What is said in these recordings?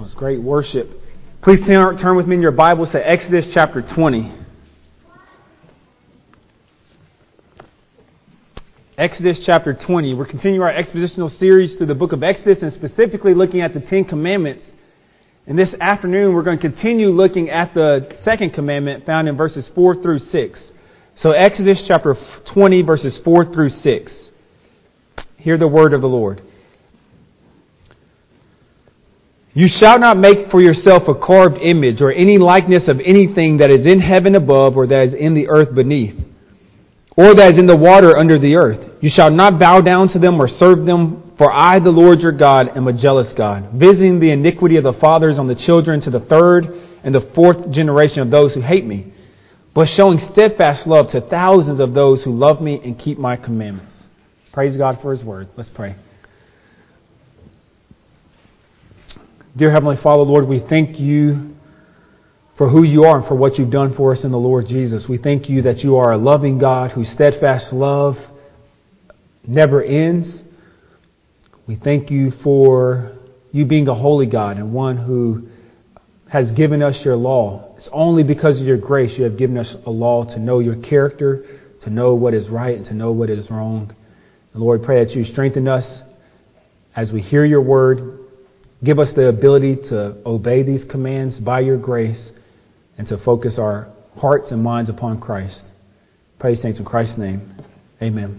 was great worship. Please turn with me in your Bibles to Exodus chapter 20. Exodus chapter 20. We're continuing our expositional series through the book of Exodus and specifically looking at the Ten Commandments. And this afternoon we're going to continue looking at the second commandment found in verses 4 through 6. So Exodus chapter 20 verses 4 through 6. Hear the word of the Lord. You shall not make for yourself a carved image or any likeness of anything that is in heaven above or that is in the earth beneath, or that is in the water under the earth. You shall not bow down to them or serve them, for I, the Lord your God, am a jealous God, visiting the iniquity of the fathers on the children to the third and the fourth generation of those who hate me, but showing steadfast love to thousands of those who love me and keep my commandments. Praise God for His word. Let's pray. Dear Heavenly Father, Lord, we thank you for who you are and for what you've done for us in the Lord Jesus. We thank you that you are a loving God whose steadfast love never ends. We thank you for you being a holy God and one who has given us your law. It's only because of your grace you have given us a law to know your character, to know what is right and to know what is wrong. And Lord, pray that you strengthen us as we hear your word. Give us the ability to obey these commands by your grace and to focus our hearts and minds upon Christ. Praise thanks in Christ's name. Amen.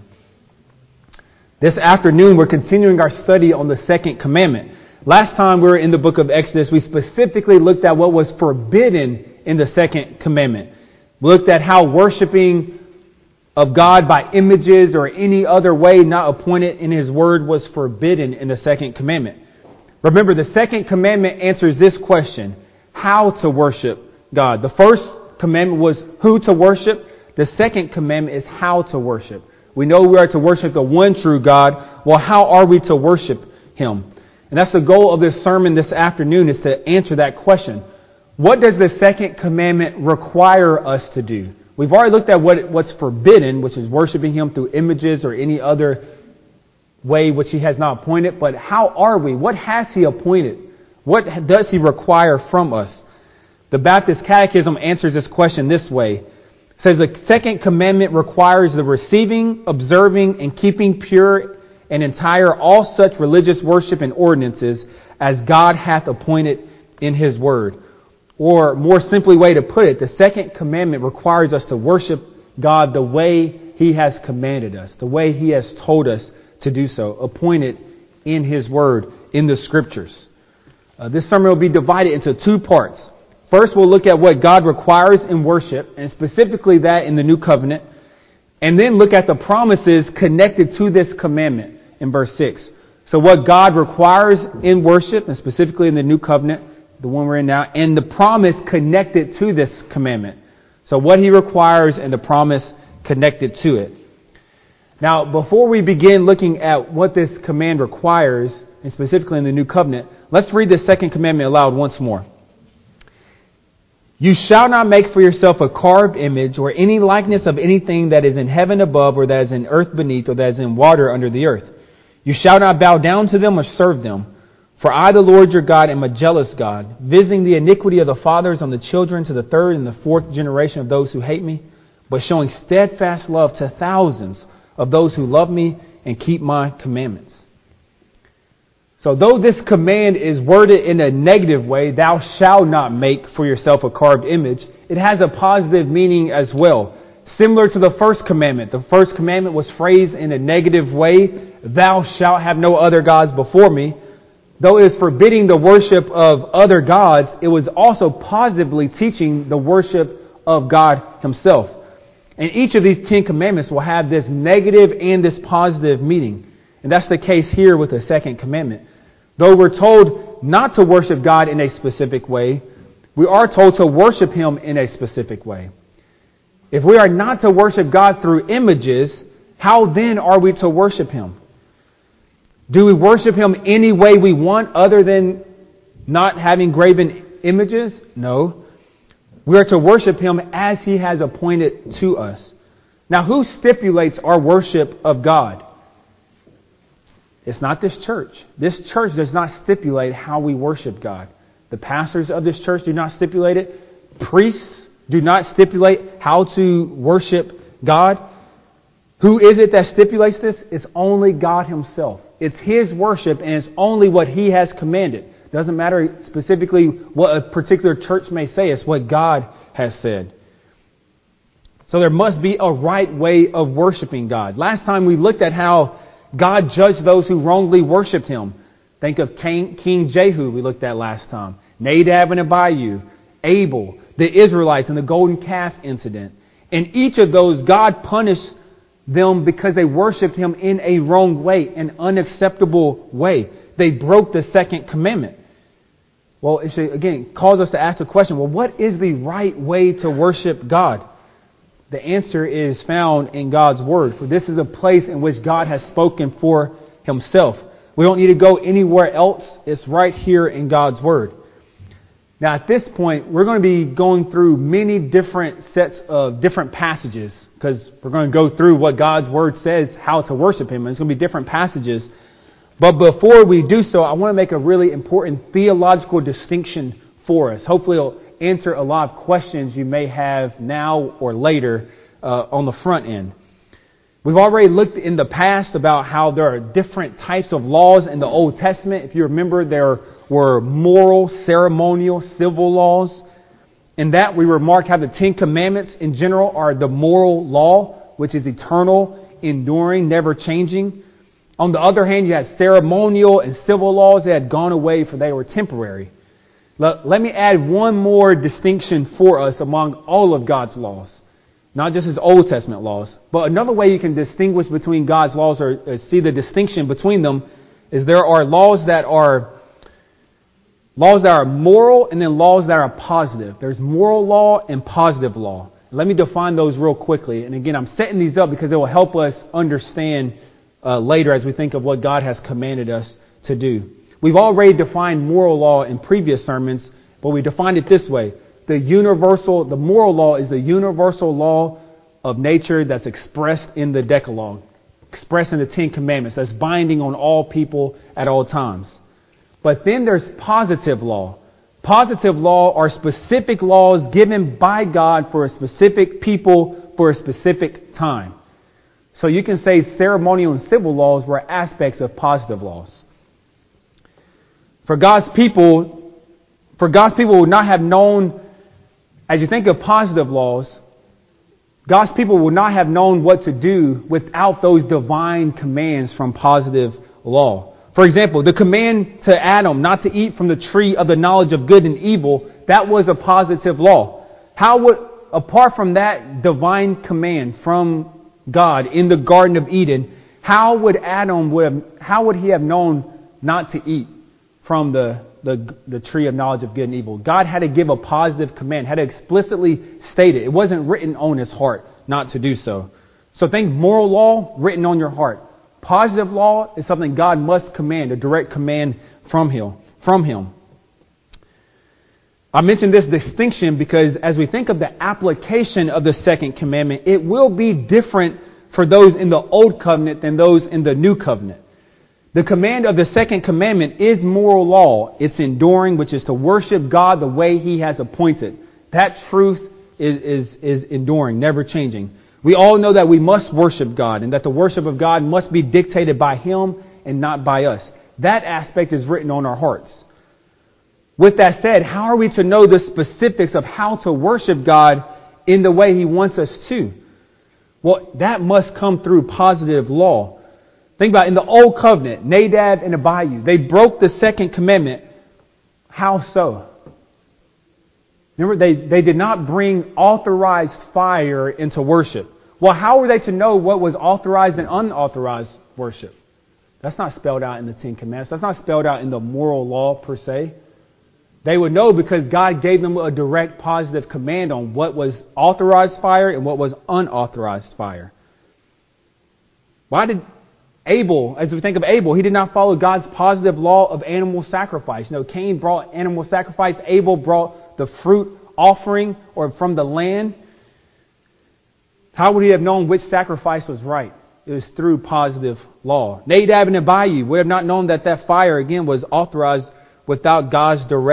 This afternoon, we're continuing our study on the second commandment. Last time we were in the book of Exodus, we specifically looked at what was forbidden in the second commandment. We looked at how worshiping of God by images or any other way not appointed in His word was forbidden in the second commandment. Remember, the second commandment answers this question: how to worship God. The first commandment was who to worship. The second commandment is how to worship. We know we are to worship the one true God. Well, how are we to worship Him? And that's the goal of this sermon this afternoon, is to answer that question. What does the second commandment require us to do? We've already looked at what's forbidden, which is worshiping Him through images or any other way which He has not appointed. But how are we? What has He appointed? What does He require from us? The Baptist Catechism answers this question this way. It says the second commandment requires the receiving, observing, and keeping pure and entire all such religious worship and ordinances as God hath appointed in His word. Or more simply way to put it, the second commandment requires us to worship God the way He has commanded us, the way He has told us to do so, appointed in His word, in the scriptures. This sermon will be divided into two parts. First, we'll look at what God requires in worship, and specifically that in the new covenant, and then look at the promises connected to this commandment in verse 6. So what God requires in worship, and specifically in the new covenant, the one we're in now, and the promise connected to this commandment. So what He requires and the promise connected to it. Now, before we begin looking at what this command requires, and specifically in the new covenant, let's read the second commandment aloud once more. You shall not make for yourself a carved image or any likeness of anything that is in heaven above or that is in earth beneath or that is in water under the earth. You shall not bow down to them or serve them. For I, the Lord your God, am a jealous God, visiting the iniquity of the fathers on the children to the third and the fourth generation of those who hate me, but showing steadfast love to thousands of those who love me and keep my commandments. So though this command is worded in a negative way, thou shalt not make for yourself a carved image, it has a positive meaning as well. Similar to the first commandment. The first commandment was phrased in a negative way, thou shalt have no other gods before me. Though it was forbidding the worship of other gods, it was also positively teaching the worship of God Himself. And each of these 10 commandments will have this negative and this positive meaning. And that's the case here with the second commandment. Though we're told not to worship God in a specific way, we are told to worship Him in a specific way. If we are not to worship God through images, how then are we to worship Him? Do we worship Him any way we want other than not having graven images? No. We are to worship Him as He has appointed to us. Now, who stipulates our worship of God? It's not this church. This church does not stipulate how we worship God. The pastors of this church do not stipulate it. Priests do not stipulate how to worship God. Who is it that stipulates this? It's only God Himself. It's His worship, and it's only what He has commanded. Doesn't matter specifically what a particular church may say. It's what God has said. So there must be a right way of worshiping God. Last time we looked at how God judged those who wrongly worshipped Him. Think of King Jehu we looked at last time. Nadab and Abihu, Abel, the Israelites, and the golden calf incident. In each of those, God punished them because they worshipped Him in a wrong way, an unacceptable way. They broke the second commandment. Well, it should, again, cause us to ask the question, well, what is the right way to worship God? The answer is found in God's Word, for this is a place in which God has spoken for Himself. We don't need to go anywhere else. It's right here in God's Word. Now, at this point, we're going to be going through many different sets of different passages, because we're going to go through what God's Word says, how to worship Him. And it's going to be different passages. But before we do so, I want to make a really important theological distinction for us. Hopefully it'll answer a lot of questions you may have now or later on the front end. We've already looked in the past about how there are different types of laws in the Old Testament. If you remember, there were moral, ceremonial, civil laws. In that, we remarked how the Ten Commandments in general are the moral law, which is eternal, enduring, never changing. On the other hand, you had ceremonial and civil laws that had gone away, for they were temporary. Let me add one more distinction for us among all of God's laws. Not just His Old Testament laws. But another way you can distinguish between God's laws or see the distinction between them is there are laws that are moral and then laws that are positive. There's moral law and positive law. Let me define those real quickly. And again, I'm setting these up because it will help us understand later as we think of what God has commanded us to do. We've already defined moral law in previous sermons, but we defined it this way. The moral law is the universal law of nature that's expressed in the Decalogue, expressed in the Ten Commandments, that's binding on all people at all times. But then there's positive law. Positive law are specific laws given by God for a specific people for a specific time. So you can say ceremonial and civil laws were aspects of positive laws. For God's people would not have known, as you think of positive laws, God's people would not have known what to do without those divine commands from positive law. For example, the command to Adam not to eat from the tree of the knowledge of good and evil, that was a positive law. Apart from that divine command from God in the Garden of Eden, how would he have known not to eat from the tree of knowledge of good and evil? God had to give a positive command, had to explicitly state it. It wasn't written on his heart not to do so. So think moral law written on your heart. Positive law is something God must command, a direct command from Him. I mentioned this distinction because as we think of the application of the second commandment, it will be different for those in the Old Covenant than those in the New Covenant. The command of the second commandment is moral law. It's enduring, which is to worship God the way He has appointed. That truth is enduring, never changing. We all know that we must worship God and that the worship of God must be dictated by Him and not by us. That aspect is written on our hearts. With that said, how are we to know the specifics of how to worship God in the way He wants us to? Well, that must come through positive law. Think about it. In the Old Covenant, Nadab and Abihu, they broke the second commandment. How so? Remember, they did not bring authorized fire into worship. Well, how were they to know what was authorized and unauthorized worship? That's not spelled out in the Ten Commandments. That's not spelled out in the moral law per se. They would know because God gave them a direct positive command on what was authorized fire and what was unauthorized fire. Why did Abel, as we think of Abel, he did not follow God's positive law of animal sacrifice. Cain brought animal sacrifice. Abel brought the fruit offering or from the land. How would he have known which sacrifice was right? It was through positive law. Nadab and Abihu would have not known that fire, again, was authorized without God's direct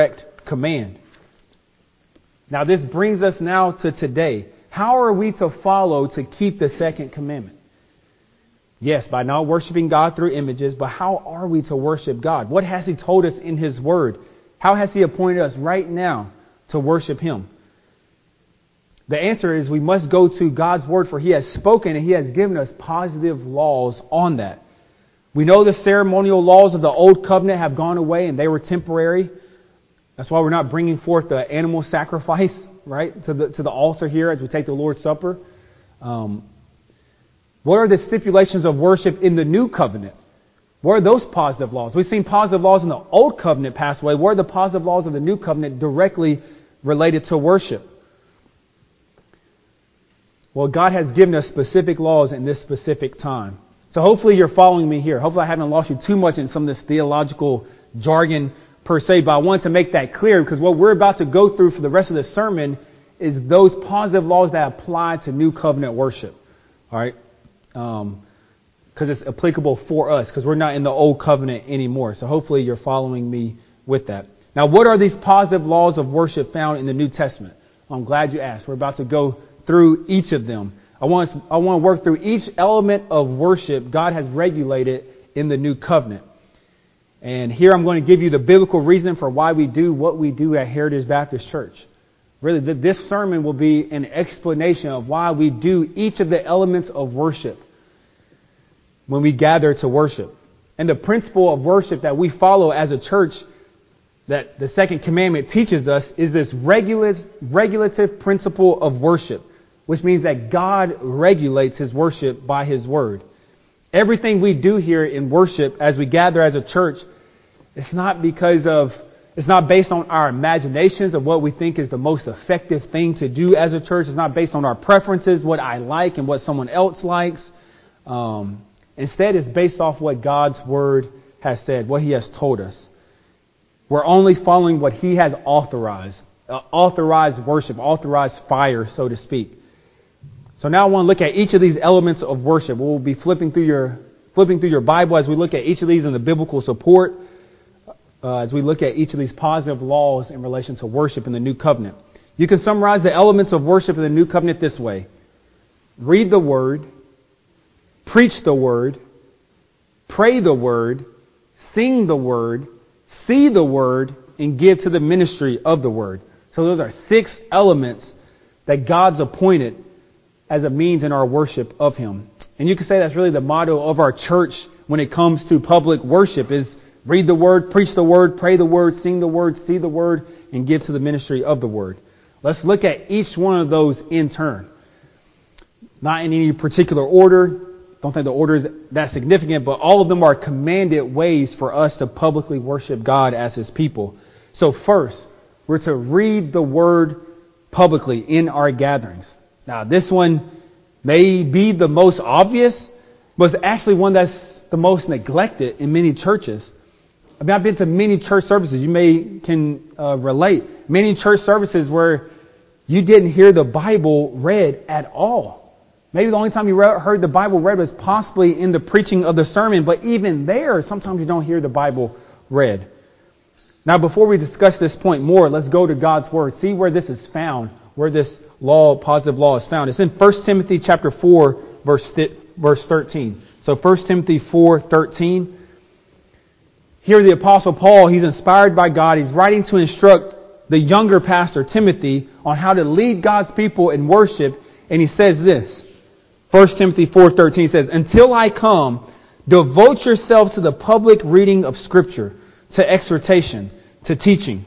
command. Now this brings us now to today. How are we to follow to keep the second commandment? Yes, by not worshiping God through images, but how are we to worship God? What has He told us in His Word? How has He appointed us right now to worship Him? The answer is we must go to God's Word, for He has spoken and He has given us positive laws on that. We know the ceremonial laws of the Old Covenant have gone away and they were temporary. That's why we're not bringing forth the animal sacrifice, right, to the altar here as we take the Lord's Supper. What are the stipulations of worship in the New Covenant? What are those positive laws? We've seen positive laws in the Old Covenant pass away. What are the positive laws of the New Covenant directly related to worship? Well, God has given us specific laws in this specific time. So hopefully you're following me here. Hopefully I haven't lost you too much in some of this theological jargon per se, but I wanted to make that clear because what we're about to go through for the rest of the sermon is those positive laws that apply to New Covenant worship. All right? Because it's applicable for us because we're not in the Old Covenant anymore. So hopefully you're following me with that. Now, what are these positive laws of worship found in the New Testament? I'm glad you asked. We're about to go through each of them. I want to work through each element of worship God has regulated in the New Covenant. And here I'm going to give you the biblical reason for why we do what we do at Heritage Baptist Church. Really, this sermon will be an explanation of why we do each of the elements of worship when we gather to worship. And the principle of worship that we follow as a church that the second commandment teaches us is this regulative principle of worship, which means that God regulates His worship by His Word. Everything we do here in worship as we gather as a church, it's not based on our imaginations of what we think is the most effective thing to do as a church. It's not based on our preferences, what I like and what someone else likes. Instead, it's based off what God's Word has said, what He has told us. We're only following what He has authorized. Authorized worship, authorized fire, so to speak. So now I want to look at each of these elements of worship. We'll be flipping through your Bible as we look at each of these in the biblical support, as we look at each of these positive laws in relation to worship in the New Covenant. You can summarize the elements of worship in the New Covenant this way. Read the Word, preach the Word, pray the Word, sing the Word, see the Word, and give to the ministry of the Word. So those are 6 elements that God's appointed as a means in our worship of Him. And you can say that's really the motto of our church when it comes to public worship is read the Word, preach the Word, pray the Word, sing the Word, see the Word, and give to the ministry of the Word. Let's look at each one of those in turn. Not in any particular order. Don't think the order is that significant, but all of them are commanded ways for us to publicly worship God as His people. So first, we're to read the Word publicly in our gatherings. Now, this one may be the most obvious, but it's actually one that's the most neglected in many churches. I mean, I've been to many church services. You can relate. Many church services where you didn't hear the Bible read at all. Maybe the only time you heard the Bible read was possibly in the preaching of the sermon, but even there, sometimes you don't hear the Bible read. Now, before we discuss this point more, let's go to God's Word. See where this is found, where this positive law is found. It's in 1 Timothy chapter 4, verse 13. So 1 Timothy 4:13. Here the Apostle Paul, he's inspired by God. He's writing to instruct the younger pastor, Timothy, on how to lead God's people in worship. And he says this. 1 Timothy 4:13 says, "Until I come, devote yourself to the public reading of Scripture, to exhortation, to teaching."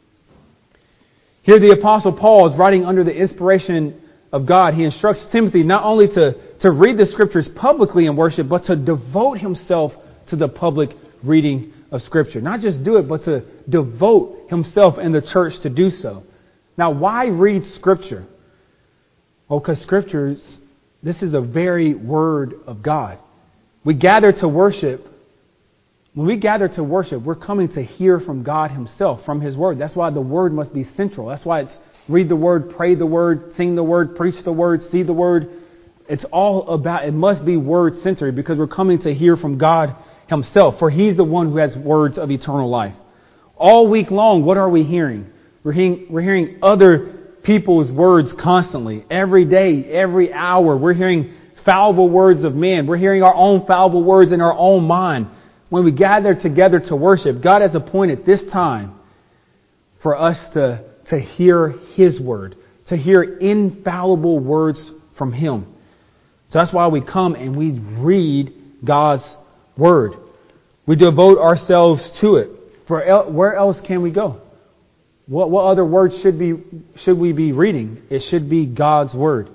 Here the Apostle Paul is writing under the inspiration of God. He instructs Timothy not only to read the Scriptures publicly in worship, but to devote himself to the public reading of Scripture. Not just do it, but to devote himself in the church to do so. Now, why read Scripture? Well, because Scriptures, this is the very Word of God. We gather to worship. When we gather to worship, we're coming to hear from God Himself, from His Word. That's why the Word must be central. That's why it's read the Word, pray the Word, sing the Word, preach the Word, see the Word. It's all about, it must be Word-centered because we're coming to hear from God Himself, for He's the one who has words of eternal life. All week long, what are we hearing? We're hearing other people's words constantly. Every day, every hour, we're hearing fallible words of men. We're hearing our own fallible words in our own mind. When we gather together to worship, God has appointed this time for us to hear His word, to hear infallible words from Him. So that's why we come and we read God's word. We devote ourselves to it. Where else can we go? What other words should we be reading? It should be God's word.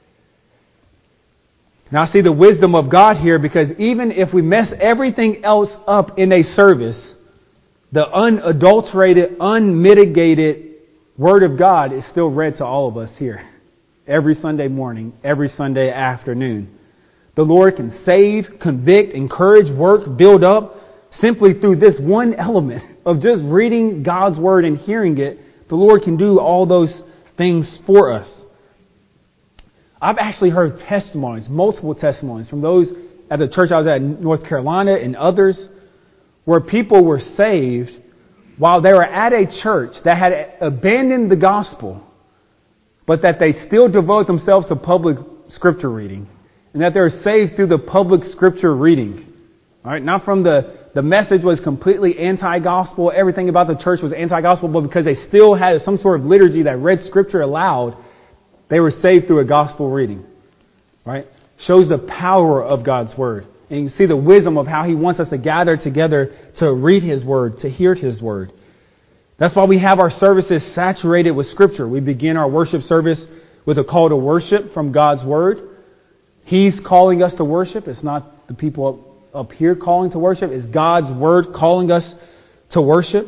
Now I see the wisdom of God here, because even if we mess everything else up in a service, the unadulterated, unmitigated word of God is still read to all of us here. Every Sunday morning, every Sunday afternoon. The Lord can save, convict, encourage, work, build up simply through this one element of just reading God's word and hearing it. The Lord can do all those things for us. I've actually heard testimonies, multiple testimonies from those at the church I was at in North Carolina and others, where people were saved while they were at a church that had abandoned the gospel, but that they still devote themselves to public scripture reading, and that they're saved through the public scripture reading. All right, not from the message was completely anti-gospel, everything about the church was anti-gospel, but because they still had some sort of liturgy that read scripture aloud, they were saved through a gospel reading. Right? Shows the power of God's word. And you see the wisdom of how He wants us to gather together to read His word, to hear His word. That's why we have our services saturated with scripture. We begin our worship service with a call to worship from God's word. He's calling us to worship. It's not the people up here calling to worship. It's God's word calling us to worship.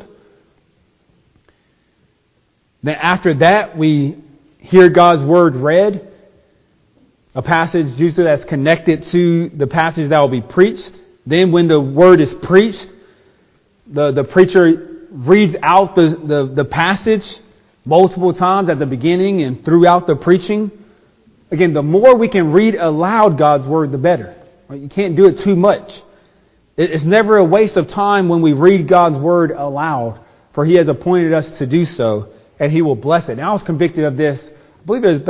Then after that, we hear God's word read. A passage usually that's connected to the passage that will be preached. Then when the word is preached, the preacher reads out the passage multiple times at the beginning and throughout the preaching. Again, the more we can read aloud God's word, the better. Right? You can't do it too much. It's never a waste of time when we read God's word aloud, for He has appointed us to do so, and He will bless it. And I was convicted of this, I believe it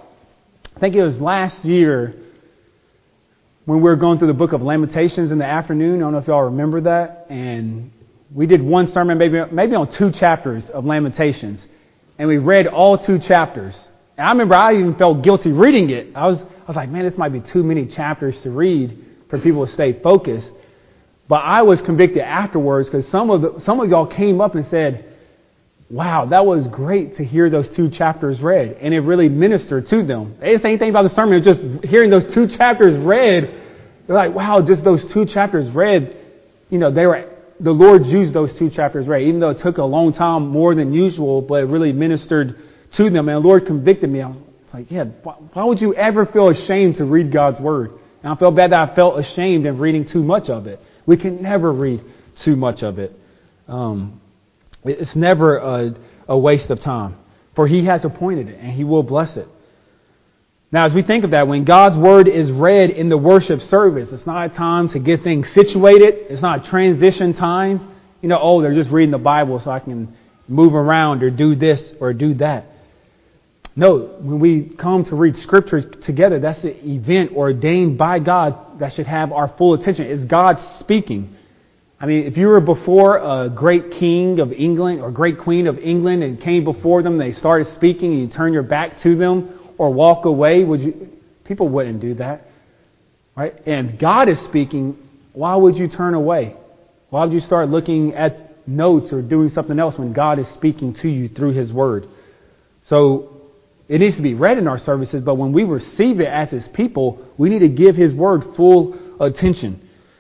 was last year when we were going through the book of Lamentations in the afternoon. I don't know if y'all remember that. And we did one sermon, maybe on 2 chapters of Lamentations. And we read all 2 chapters. And I remember I even felt guilty reading it. I was like, man, this might be too many chapters to read for people to stay focused. But I was convicted afterwards, because some of y'all came up and said, wow, that was great to hear those 2 chapters read. And it really ministered to them. They didn't say anything about the sermon. It was just hearing those 2 chapters read. They're like, wow, just those 2 chapters read. You know, the Lord used those 2 chapters read, even though it took a long time, more than usual, but it really ministered to them. And the Lord convicted me. I was like, yeah, why would you ever feel ashamed to read God's word? And I felt bad that I felt ashamed of reading too much of it. We can never read too much of it. It's never a waste of time, for He has appointed it and He will bless it. Now, as we think of that, when God's word is read in the worship service, it's not a time to get things situated. It's not a transition time. You know, they're just reading the Bible so I can move around or do this or do that. No, when we come to read Scripture together, that's an event ordained by God that should have our full attention. It's God speaking. I mean, if you were before a great king of England or great queen of England and came before them, they started speaking and you turn your back to them or walk away, people wouldn't do that. Right? And if God is speaking, why would you turn away? Why would you start looking at notes or doing something else when God is speaking to you through His word? So it needs to be read in our services, but when we receive it as His people, we need to give His word full attention.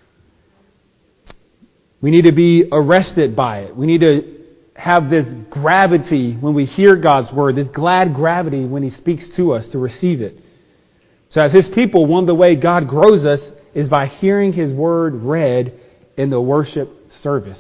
We need to be arrested by it. We need to have this gravity when we hear God's word, this glad gravity when He speaks to us to receive it. So as His people, one of the ways God grows us is by hearing His word read in the worship service.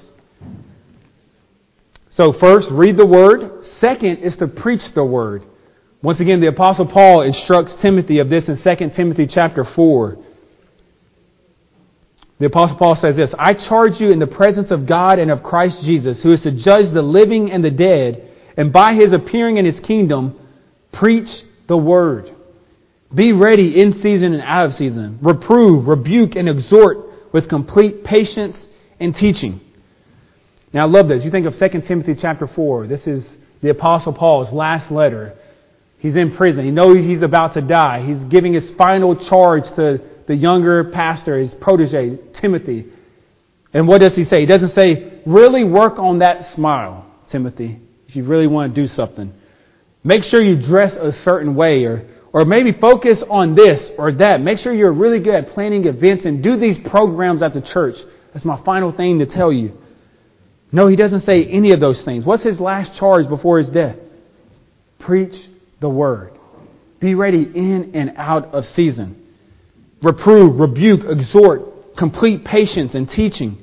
So first, read the word. Second is to preach the word. Once again, the Apostle Paul instructs Timothy of this in 2 Timothy chapter 4. The Apostle Paul says this, I charge you in the presence of God and of Christ Jesus, who is to judge the living and the dead, and by his appearing in his kingdom, preach the word. Be ready in season and out of season. Reprove, rebuke, and exhort with complete patience and teaching. Now I love this. You think of 2 Timothy chapter 4. This is the Apostle Paul's last letter. He's in prison. He knows he's about to die. He's giving his final charge to the younger pastor, his protege, Timothy. And what does he say? He doesn't say, really work on that smile, Timothy, if you really want to do something. Make sure you dress a certain way, or maybe focus on this or that. Make sure you're really good at planning events and do these programs at the church. That's my final thing to tell you. No, he doesn't say any of those things. What's his last charge before his death? Preach the word. Be ready in and out of season. Reprove, rebuke, exhort, complete patience and teaching.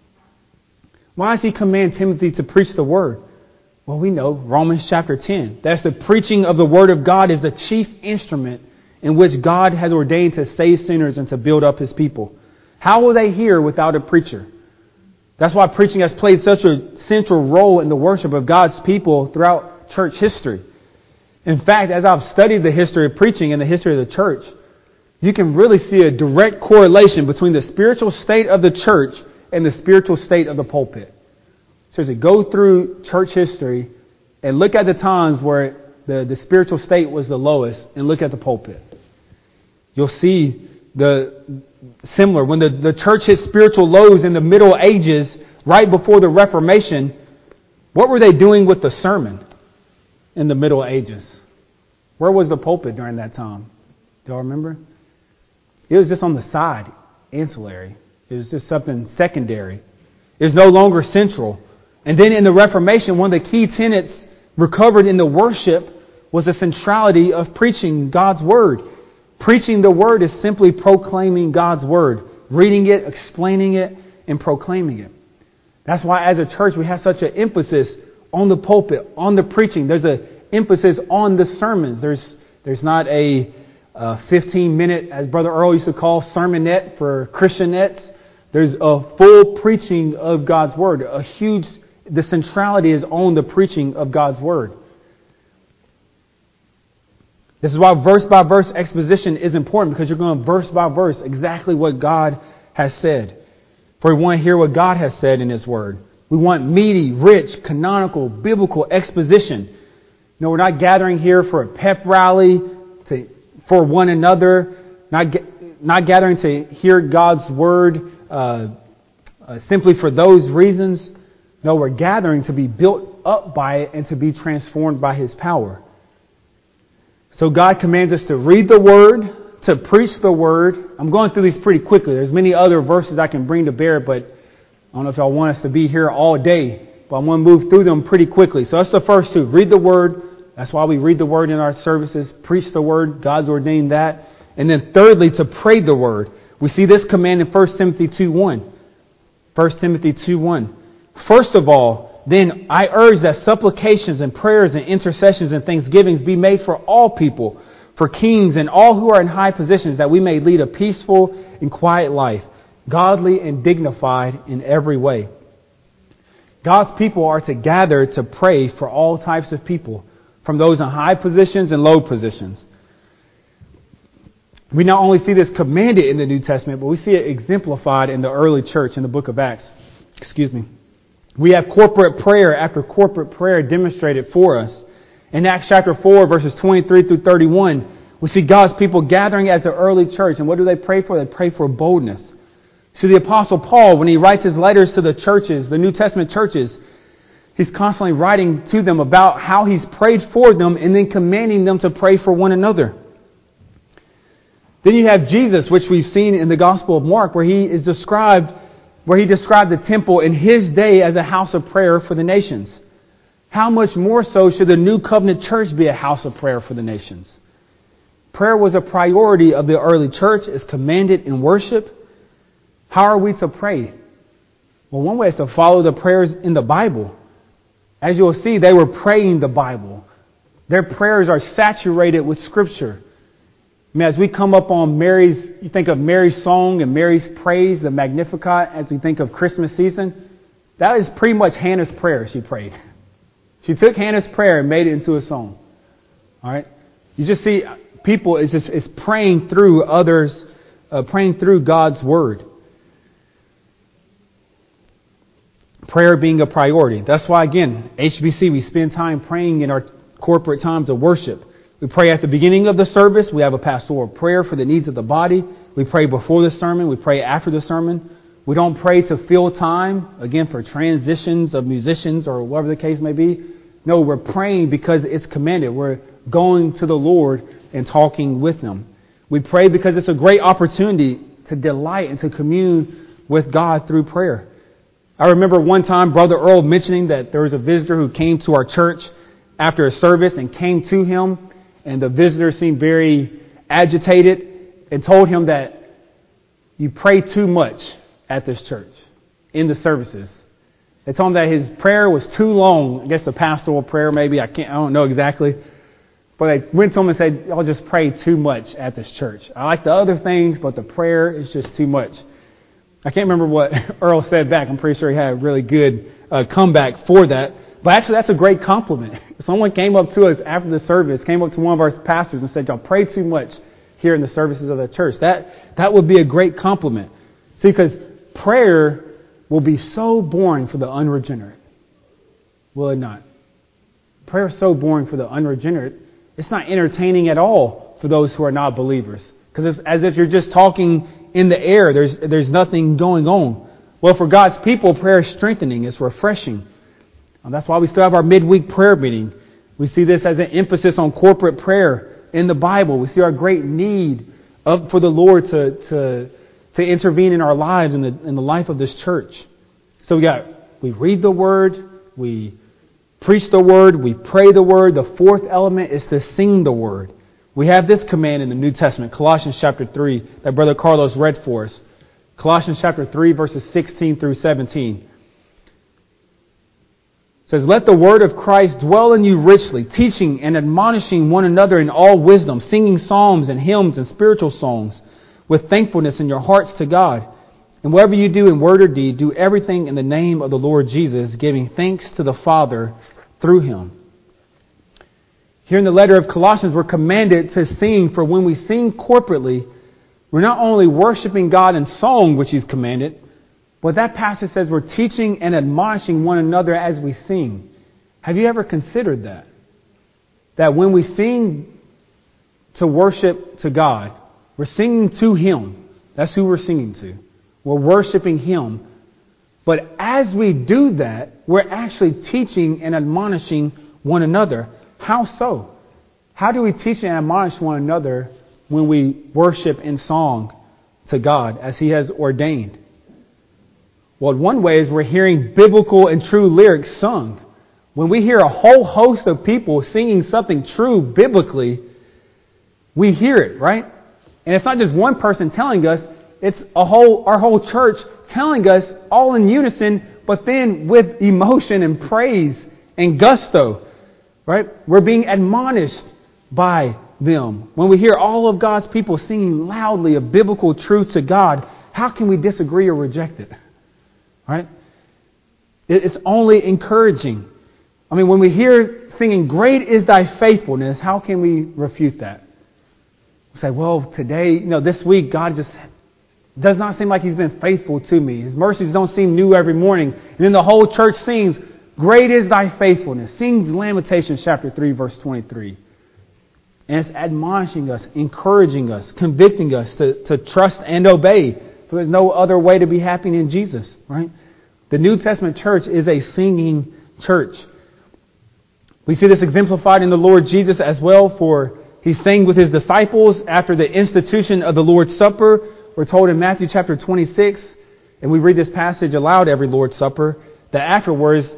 Why does he command Timothy to preach the word? Well, we know Romans chapter 10. That's the preaching of the word of God is the chief instrument in which God has ordained to save sinners and to build up his people. How will they hear without a preacher? That's why preaching has played such a central role in the worship of God's people throughout church history. In fact, as I've studied the history of preaching and the history of the church, you can really see a direct correlation between the spiritual state of the church and the spiritual state of the pulpit. So as you go through church history and look at the times where the spiritual state was the lowest and look at the pulpit, you'll see the similar. When the church hit spiritual lows in the Middle Ages, right before the Reformation, what were they doing with the sermon in the Middle Ages? Where was the pulpit during that time? Do y'all remember? It was just on the side, ancillary. It was just something secondary. It was no longer central. And then in the Reformation, one of the key tenets recovered in the worship was the centrality of preaching God's Word. Preaching the Word is simply proclaiming God's Word, reading it, explaining it, and proclaiming it. That's why as a church we have such an emphasis on the pulpit, on the preaching. There's an emphasis on the sermons. There's not a 15-minute, as Brother Earl used to call, sermonette for Christianettes. There's a full preaching of God's Word. The centrality is on the preaching of God's Word. This is why verse-by-verse exposition is important, because you're going verse by verse exactly what God has said. For we want to hear what God has said in His Word. We want meaty, rich, canonical, biblical exposition. No, we're not gathering here for a pep rally, for one another, not gathering to hear God's Word simply for those reasons. No, we're gathering to be built up by it and to be transformed by His power. So God commands us to read the Word, to preach the Word. I'm going through these pretty quickly. There's many other verses I can bring to bear, but I don't know if y'all want us to be here all day. But I'm going to move through them pretty quickly. So that's the first two. Read the Word. That's why we read the Word in our services. Preach the Word. God's ordained that. And then thirdly, to pray the Word. We see this command in 1 Timothy 2:1. 1 Timothy 2:1. First of all, then I urge that supplications and prayers and intercessions and thanksgivings be made for all people, for kings and all who are in high positions, that we may lead a peaceful and quiet life, godly and dignified in every way. God's people are to gather to pray for all types of people, from those in high positions and low positions. We not only see this commanded in the New Testament, but we see it exemplified in the early church in the book of Acts. We have corporate prayer after corporate prayer demonstrated for us. In Acts chapter 4, verses 23 through 31, we see God's people gathering as the early church. And what do they pray for? They pray for boldness. See, the Apostle Paul, when he writes his letters to the churches, the New Testament churches, he's constantly writing to them about how he's prayed for them and then commanding them to pray for one another. Then you have Jesus, which we've seen in the Gospel of Mark, where he described the temple in his day as a house of prayer for the nations. How much more so should the New Covenant church be a house of prayer for the nations? Prayer was a priority of the early church. It's commanded in worship. How are we to pray? Well, one way is to follow the prayers in the Bible. As you'll see, they were praying the Bible. Their prayers are saturated with Scripture. I mean, as we come up on you think of Mary's song and Mary's praise, the Magnificat, as we think of Christmas season, that is pretty much Hannah's prayer she prayed. She took Hannah's prayer and made it into a song. All right? You just see people is praying through others, praying through God's Word. Prayer being a priority. That's why, again, HBC, we spend time praying in our corporate times of worship. We pray at the beginning of the service. We have a pastoral prayer for the needs of the body. We pray before the sermon. We pray after the sermon. We don't pray to fill time, again, for transitions of musicians or whatever the case may be. No, we're praying because it's commanded. We're going to the Lord and talking with Him. We pray because it's a great opportunity to delight and to commune with God through prayer. I remember one time Brother Earl mentioning that there was a visitor who came to our church after a service and came to him, and the visitor seemed very agitated and told him that you pray too much at this church in the services. They told him that his prayer was too long. I guess a pastoral prayer maybe. I don't know exactly. But they went to him and said, y'all just pray too much at this church. I like the other things, but the prayer is just too much. I can't remember what Earl said back. I'm pretty sure he had a really good comeback for that. But actually, that's a great compliment. Someone came up to us after the service, came up to one of our pastors and said, y'all pray too much here in the services of the church. That would be a great compliment. See, because prayer will be so boring for the unregenerate. Will it not? Prayer is so boring for the unregenerate. It's not entertaining at all for those who are not believers. Because it's as if you're just talking in the air. There's nothing going on. Well, for God's people, prayer is strengthening. It's refreshing. And that's why we still have our midweek prayer meeting. We see this as an emphasis on corporate prayer in the Bible. We see our great need for the Lord to intervene in our lives and in the life of this church. So we read the Word, we preach the Word, we pray the Word. The fourth element is to sing the Word. We have this command in the New Testament, Colossians chapter 3, that Brother Carlos read for us. Colossians chapter 3, verses 16 through 17. It says, let the word of Christ dwell in you richly, teaching and admonishing one another in all wisdom, singing psalms and hymns and spiritual songs with thankfulness in your hearts to God. And whatever you do in word or deed, do everything in the name of the Lord Jesus, giving thanks to the Father through Him. Here in the letter of Colossians, we're commanded to sing, for when we sing corporately, we're not only worshiping God in song, which He's commanded, but that passage says we're teaching and admonishing one another as we sing. Have you ever considered that? That when we sing to worship to God, we're singing to Him. That's who we're singing to. We're worshiping Him. But as we do that, we're actually teaching and admonishing one another. How so? How do we teach and admonish one another when we worship in song to God as He has ordained? Well, one way is we're hearing biblical and true lyrics sung. When we hear a whole host of people singing something true biblically, we hear it, right? And it's not just one person telling us, it's our whole church telling us all in unison, but then with emotion and praise and gusto, right? We're being admonished by them. When we hear all of God's people singing loudly a biblical truth to God, how can we disagree or reject it? Right? It's only encouraging. I mean, when we hear singing, great is thy faithfulness, how can we refute that? We say, well, today, this week, God just does not seem like He's been faithful to me. His mercies don't seem new every morning. And then the whole church sings, great is thy faithfulness. Sings Lamentations chapter 3, verse 23. And it's admonishing us, encouraging us, convicting us to trust and obey. For there's no other way to be happy in Jesus, right? The New Testament church is a singing church. We see this exemplified in the Lord Jesus as well, for He sang with His disciples after the institution of the Lord's Supper. We're told in Matthew chapter 26, and we read this passage aloud every Lord's Supper, that afterwards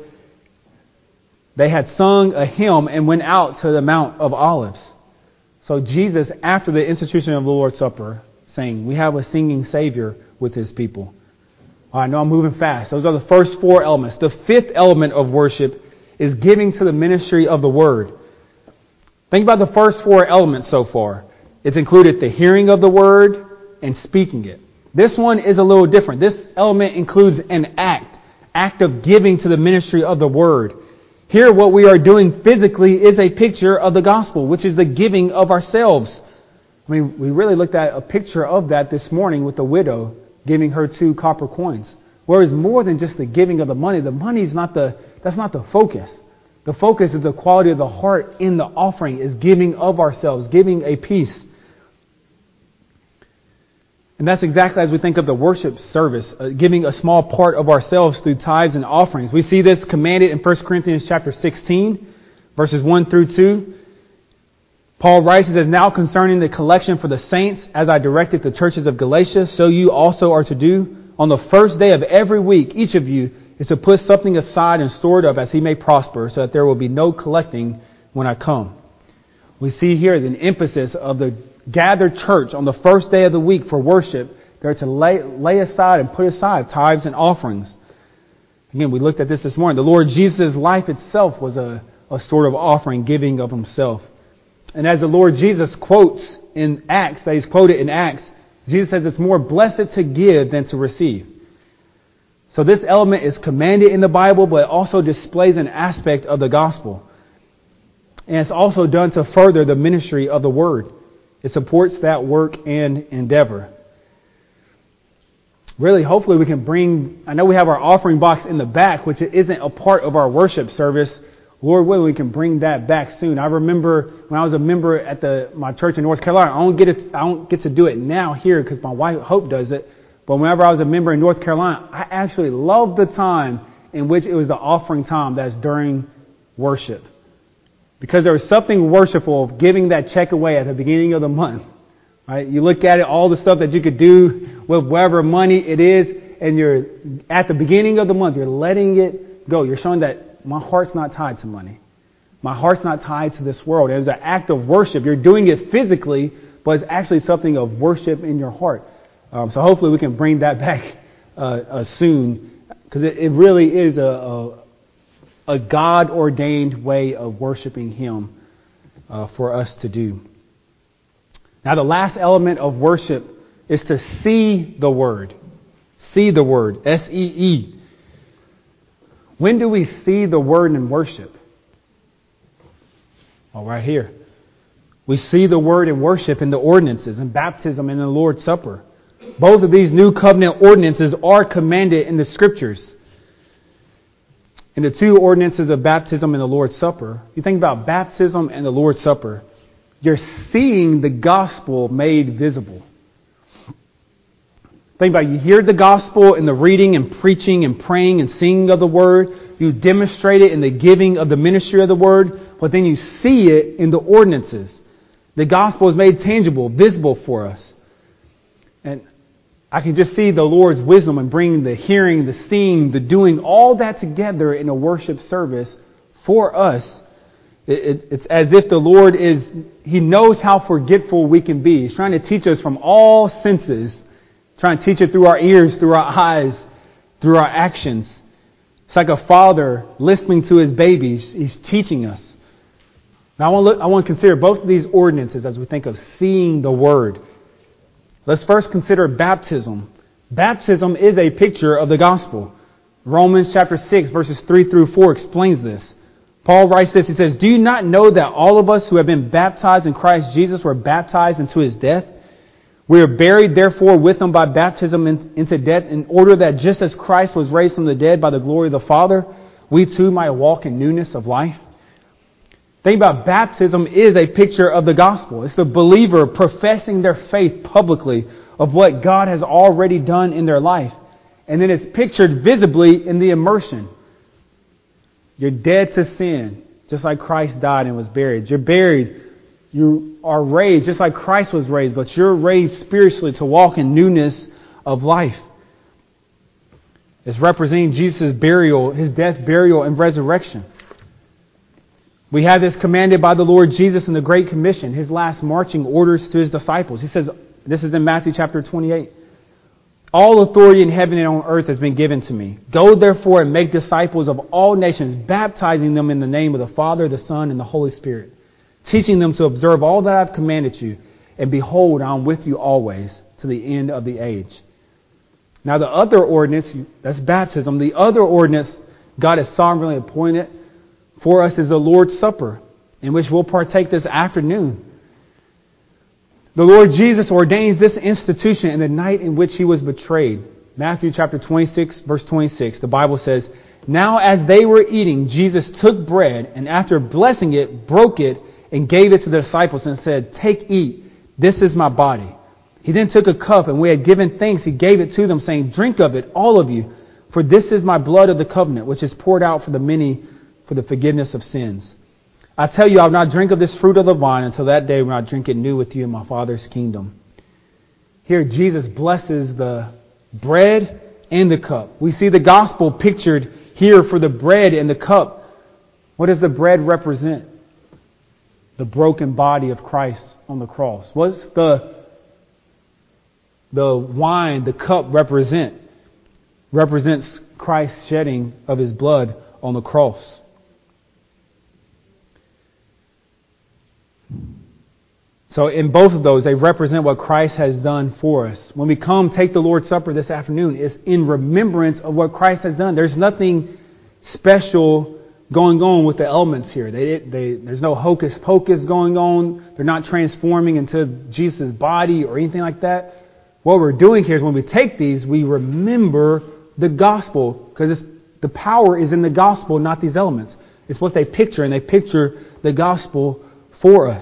they had sung a hymn and went out to the Mount of Olives. So Jesus, after the institution of the Lord's Supper, saying, we have a singing Savior with His people. I know I'm moving fast. Those are the first four elements. The fifth element of worship is giving to the ministry of the Word. Think about the first four elements so far. It's included the hearing of the word and speaking it. This one is a little different. This element includes an act of giving to the ministry of the word. Here, what we are doing physically is a picture of the gospel, which is the giving of ourselves. I mean, we really looked at a picture of that this morning with the widow giving her 2 copper coins. Whereas more than just the giving of the money is that's not the focus. The focus is the quality of the heart in the offering, is giving of ourselves, giving a piece. And that's exactly as we think of the worship service, giving a small part of ourselves through tithes and offerings. We see this commanded in 1 Corinthians chapter 16, verses 1 through 2. Paul writes, he says, "Now concerning the collection for the saints, as I directed the churches of Galatia, so you also are to do. On the first day of every week, each of you is to put something aside and store it up as he may prosper, so that there will be no collecting when I come." We see here the emphasis of the gathered church on the first day of the week for worship. They're to lay aside and put aside tithes and offerings. Again, we looked at this morning. The Lord Jesus' life itself was a sort of offering, giving of himself. And as the Lord Jesus quotes in Acts, that he's quoted in Acts, Jesus says it's more blessed to give than to receive. So this element is commanded in the Bible, but it also displays an aspect of the gospel. And it's also done to further the ministry of the word. It supports that work and endeavor. Really, hopefully we can bring, I know we have our offering box in the back, which isn't a part of our worship service. Lord willing, we can bring that back soon. I remember when I was a member at my church in North Carolina, I don't get to do it now here because my wife Hope does it. But whenever I was a member in North Carolina, I actually loved the time in which it was the offering time that's during worship. Because there was something worshipful of giving that check away at the beginning of the month. Right? You look at it, all the stuff that you could do with whatever money it is, and you're at the beginning of the month, you're letting it go. You're showing that my heart's not tied to money. My heart's not tied to this world. It's an act of worship. You're doing it physically, but it's actually something of worship in your heart. So hopefully we can bring that back soon, because it really is a God-ordained way of worshiping Him for us to do. Now, the last element of worship is to see the Word. See the Word. S-E-E. When do we see the Word in worship? Well, right here. We see the Word in worship in the ordinances, in baptism, and in the Lord's Supper. Both of these new covenant ordinances are commanded in the Scriptures. In the 2 ordinances of baptism and the Lord's Supper, you think about baptism and the Lord's Supper, you're seeing the gospel made visible. Think about it. You hear the gospel in the reading and preaching and praying and singing of the Word. You demonstrate it in the giving of the ministry of the Word, but then you see it in the ordinances. The gospel is made tangible, visible for us. And I can just see the Lord's wisdom in bringing the hearing, the seeing, the doing, all that together in a worship service for us. It's as if the Lord He knows how forgetful we can be. He's trying to teach us from all senses, trying to teach it through our ears, through our eyes, through our actions. It's like a father listening to his babies. He's teaching us. Now I want to consider both of these ordinances as we think of seeing the Word. Let's first consider baptism. Baptism is a picture of the gospel. Romans chapter 6 verses 3 through 4 explains this. Paul writes this. He says, "Do you not know that all of us who have been baptized in Christ Jesus were baptized into His death? We are buried therefore with Him by baptism into death, in order that just as Christ was raised from the dead by the glory of the Father, we too might walk in newness of life." Think about baptism is a picture of the gospel. It's the believer professing their faith publicly of what God has already done in their life. And then it's pictured visibly in the immersion. You're dead to sin, just like Christ died and was buried. You're buried. You are raised, just like Christ was raised, but you're raised spiritually to walk in newness of life. It's representing Jesus' burial, His death, burial, and resurrection. We have this commanded by the Lord Jesus in the Great Commission, His last marching orders to His disciples. He says, this is in Matthew chapter 28. "All authority in heaven and on earth has been given to me. Go therefore and make disciples of all nations, baptizing them in the name of the Father, the Son, and the Holy Spirit, teaching them to observe all that I've commanded you. And behold, I'm with you always to the end of the age. Now the other ordinance, that's baptism. The other ordinance God has sovereignly appointed for us is the Lord's Supper, in which we'll partake this afternoon. The Lord Jesus ordains this institution in the night in which He was betrayed. Matthew chapter 26, verse 26, the Bible says, "Now as they were eating, Jesus took bread, and after blessing it, broke it, and gave it to the disciples and said, 'Take, eat, this is my body.' He then took a cup, and when He had given thanks, He gave it to them, saying, 'Drink of it, all of you, for this is my blood of the covenant, which is poured out for the many for the forgiveness of sins. I tell you, I will not drink of this fruit of the vine until that day when I drink it new with you in my Father's kingdom.'" Here, Jesus blesses the bread and the cup. We see the gospel pictured here for the bread and the cup. What does the bread represent? The broken body of Christ on the cross. What's the wine, the cup represent? Represents Christ's shedding of His blood on the cross. So in both of those, they represent what Christ has done for us. When we come take the Lord's Supper this afternoon, it's in remembrance of what Christ has done. There's nothing special going on with the elements here. There's no hocus pocus going on. They're not transforming into Jesus' body or anything like that. What we're doing here is when we take these, we remember the gospel, because the power is in the gospel, not these elements. It's what they picture, and they picture the gospel for us.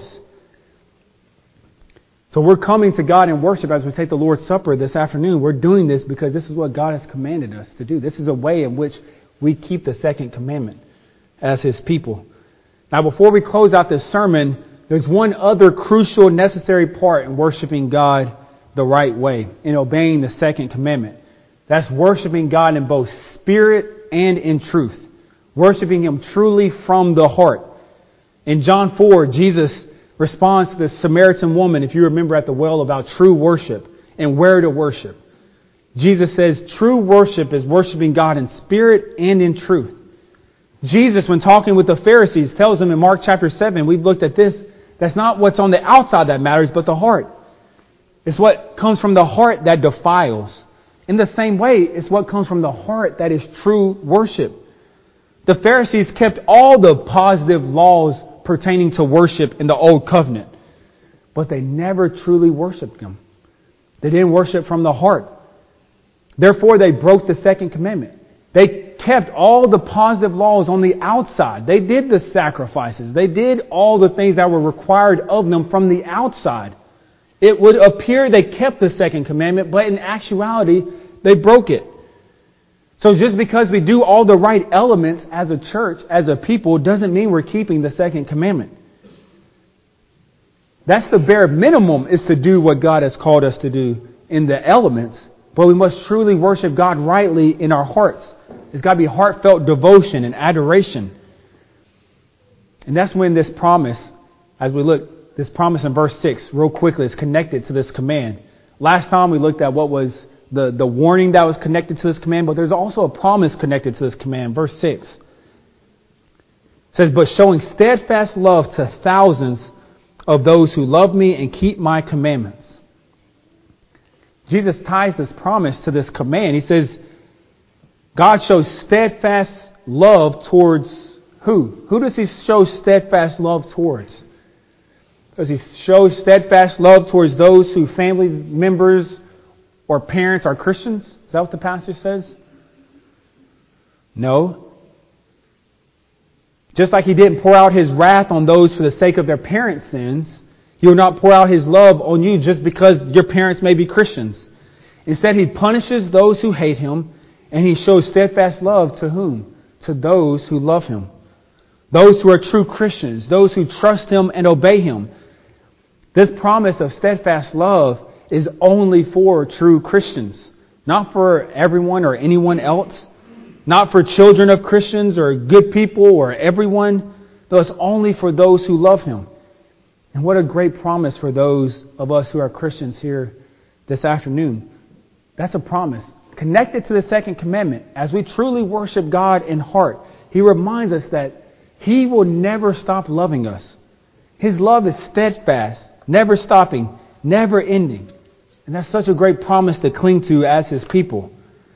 So we're coming to God in worship as we take the Lord's Supper this afternoon. We're doing this because this is what God has commanded us to do. This is a way in which we keep the second commandment as His people. Now, before we close out this sermon, there's one other crucial, necessary part in worshiping God the right way, in obeying the second commandment. That's worshiping God in both spirit and in truth. Worshiping Him truly from the heart. In John 4, Jesus responds to the Samaritan woman, if you remember at the well, about true worship and where to worship. Jesus says true worship is worshiping God in spirit and in truth. Jesus, when talking with the Pharisees, tells them in Mark chapter 7, we've looked at this, that's not what's on the outside that matters, but the heart. It's what comes from the heart that defiles. In the same way, it's what comes from the heart that is true worship. The Pharisees kept all the positive laws pertaining to worship in the Old Covenant, but they never truly worshiped Him. They didn't worship from the heart. Therefore, they broke the second commandment. They kept all the positive laws on the outside. They did the sacrifices. They did all the things that were required of them from the outside. It would appear they kept the second commandment, but in actuality, they broke it. So just because we do all the right elements as a church, as a people, doesn't mean we're keeping the second commandment. That's the bare minimum, is to do what God has called us to do in the elements. But we must truly worship God rightly in our hearts. It's got to be heartfelt devotion and adoration. And that's when this promise, as we look, this promise in verse 6, real quickly, is connected to this command. Last time we looked at what was the warning that was connected to this command, but there's also a promise connected to this command. Verse 6 says, "But showing steadfast love to thousands of those who love me and keep my commandments." Jesus ties this promise to this command. He says, God shows steadfast love towards who? Who does He show steadfast love towards? Does He show steadfast love towards those whose family members or parents are Christians? Is that what the passage says? No. Just like He didn't pour out His wrath on those for the sake of their parents' sins, He will not pour out His love on you just because your parents may be Christians. Instead, He punishes those who hate Him, and He shows steadfast love to whom? To those who love Him. Those who are true Christians, those who trust Him and obey Him. This promise of steadfast love is only for true Christians, not for everyone or anyone else, not for children of Christians or good people or everyone. No, it's only for those who love Him. And what a great promise for those of us who are Christians here this afternoon. That's a promise connected to the second commandment. As we truly worship God in heart, He reminds us that He will never stop loving us. His love is steadfast, never stopping. never ending. And that's such a great promise to cling to as His people.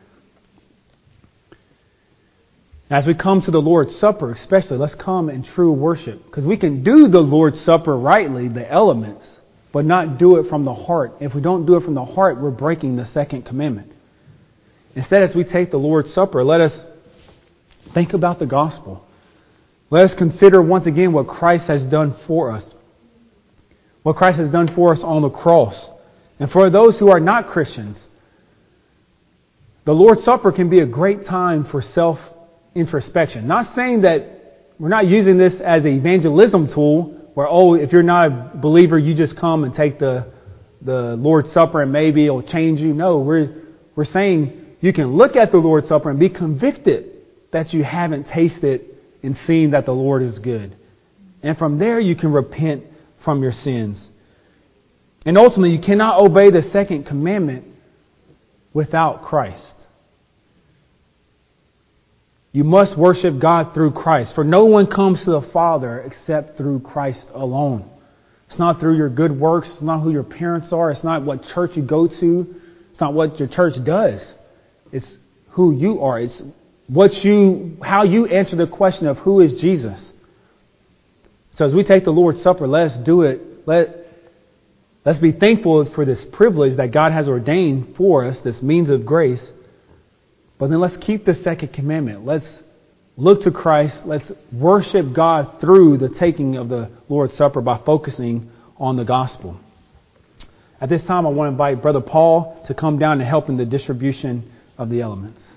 As we come to the Lord's Supper, especially, let's come in true worship. Because we can do the Lord's Supper rightly, the elements, but not do it from the heart. If we don't do it from the heart, we're breaking the second commandment. Instead, as we take the Lord's Supper, let us think about the gospel. Let us consider once again what Christ has done for us. What Christ has done for us on the cross. And for those who are not Christians, the Lord's Supper can be a great time for self-introspection. Not saying that we're not using this as an evangelism tool where, if you're not a believer, you just come and take the Lord's Supper and maybe it'll change you. No, we're saying you can look at the Lord's Supper and be convicted that you haven't tasted and seen that the Lord is good. And from there you can repent from your sins. And ultimately, you cannot obey the second commandment without Christ. You must worship God through Christ. For no one comes to the Father except through Christ alone. It's not through your good works. It's not who your parents are. It's not what church you go to. It's not what your church does. It's who you are. It's how you answer the question of who is Jesus. So as we take the Lord's Supper, let's do it. Let's be thankful for this privilege that God has ordained for us, this means of grace. But then let's keep the second commandment. Let's look to Christ. Let's worship God through the taking of the Lord's Supper by focusing on the gospel. At this time, I want to invite Brother Paul to come down and help in the distribution of the elements.